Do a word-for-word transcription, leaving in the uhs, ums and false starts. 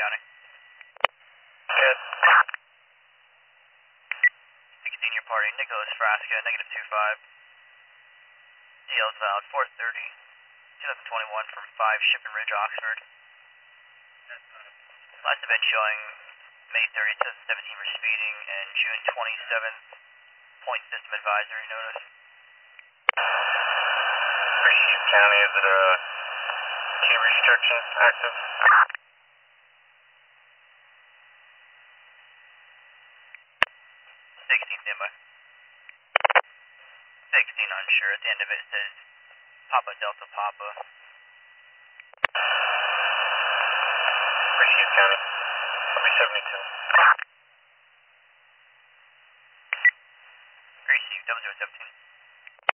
County. Good. sixteen, your party, Nicholas Frasca, negative two five. D L valid four thirty, twenty twenty-one from five Shipping Ridge, Oxford. Last event showing May thirtieth, twenty seventeen for speeding, and June twenty-seventh, point system advisory notice. Richfield County, is it a key restriction active? sixteen, standby. sixteen, unsure. At the end of it, it says Papa Delta Papa. Richfield County, three seventy-two. Greasy, double zero seventeen.